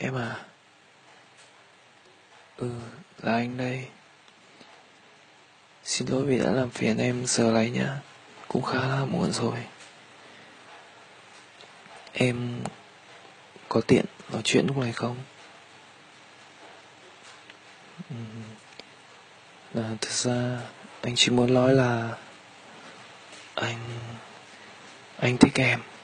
Em à? Là anh đây. Xin lỗi vì đã làm phiền em giờ này nhá. Cũng khá là muộn rồi. Em có tiện nói chuyện lúc này không? Thực ra anh chỉ muốn nói là anh thích em.